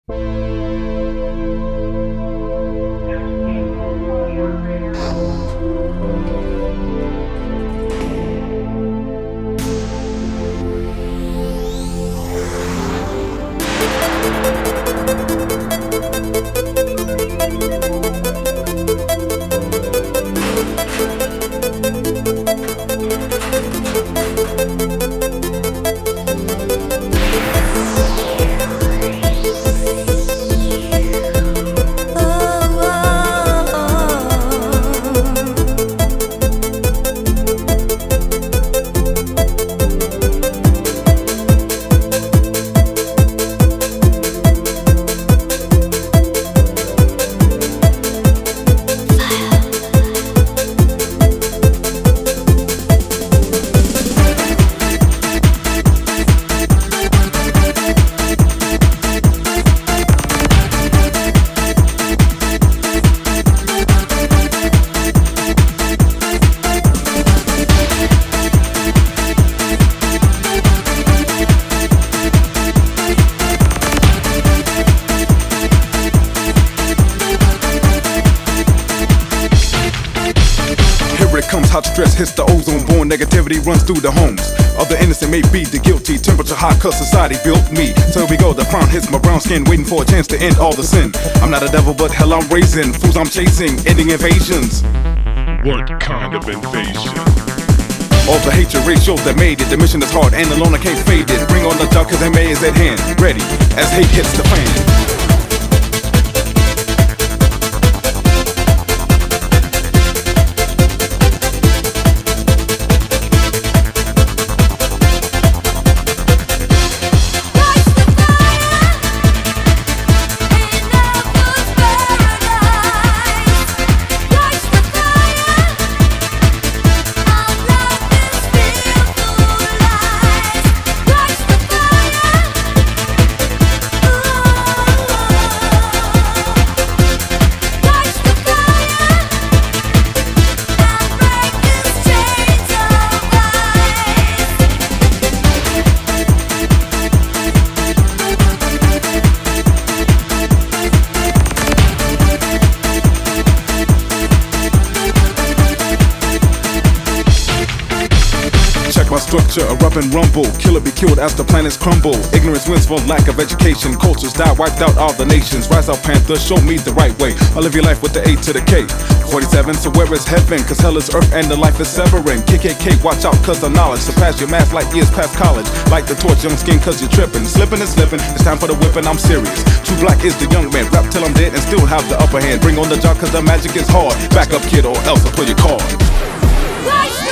Hot stress hits the ozone, born negativity runs through the homes of the innocent, may be the guilty. Temperature high cause society built me. So here we go, the crown hits my brown skin, waiting for a chance to end all the sin. I'm not a devil, but hell I'm raising fools I'm chasing, ending invasions. What kind of invasion? All the hatred ratios that made it. The mission is hard and alone I can't fade it. Bring on the dark cause MA is at hand, ready as hate hits the fan. My structure, erupt and rumble. Killer be killed as the planets crumble. Ignorance wins for lack of education. Cultures die, wiped out all the nations. Rise up, Panther, show me the right way. I'll live your life with the A to the K. 47, so where is heaven? Cause hell is earth and the life is severing. KKK, watch out cause the knowledge surpass your math like years past college. Like the torch, young skin cause you're tripping. Slipping and slipping, it's time for the whipping, I'm serious. True black is the young man, rap till I'm dead and still have the upper hand. Bring on the job cause the magic is hard. Back up kid or else I'll pull your card.